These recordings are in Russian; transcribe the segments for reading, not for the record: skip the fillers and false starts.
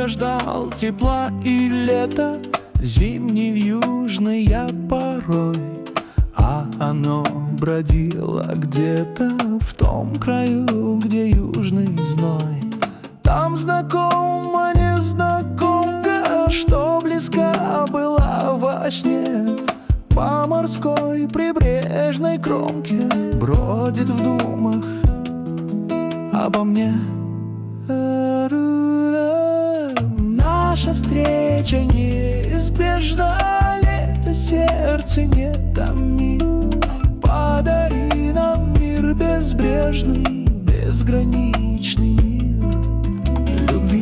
я ждал тепла и лета, зимний в южный я порой, а оно бродило где-то в том краю, где южный зной. Там знакома незнакомка, что близка была во сне. По морской прибрежной кромке бродит в думах обо мне. Наша встреча неизбежна, лето, сердце не томи. Подари нам мир безбрежный, безграничный мир любви.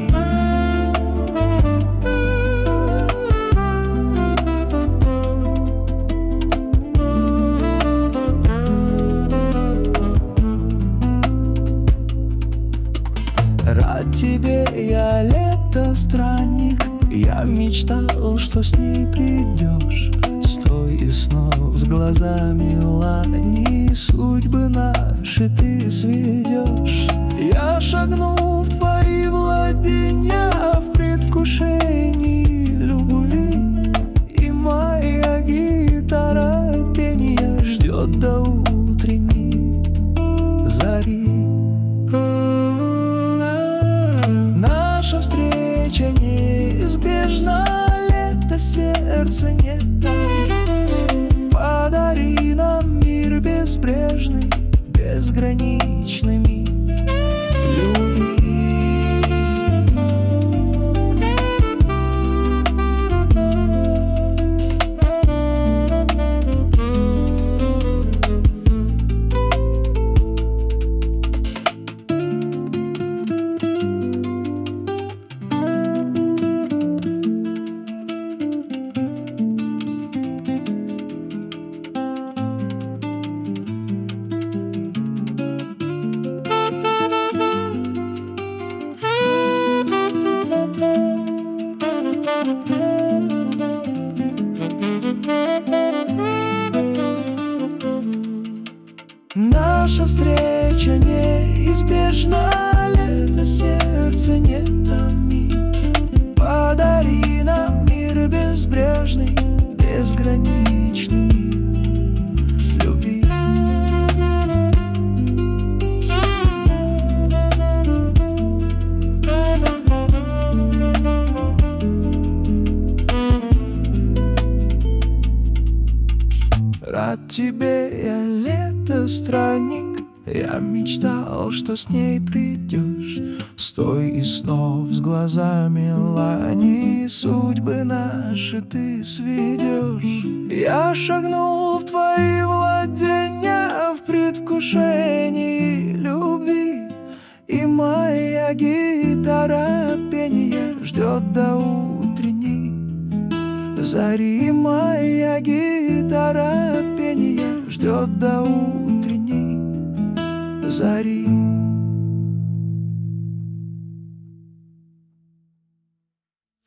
Рад тебе я, лето, странник. Я мечтал, что с ней придешь. Стой и снов с глазами лани, судьбы наши ты сведешь. Я шагнул в твои владения в предвкушении любви, и моя гитара пения ждет до утренней зари. Наша встреча неизбежна, лето, сердце не там. Подари нам мир безбрежный, безграничный мир любви. Наша встреча неизбежна, лето, сердце не томи. Подари нам мир безбрежный, безграничный мир любви. Рад тебе я, лето, странник. Я мечтал, что с ней придешь. Стой и снов с глазами лани, судьбы наши ты сведешь. Я шагнул в твои владения в предвкушении любви, и моя гитара пения ждет до утренней зари. Моя гитара пения ждет до утренней зари.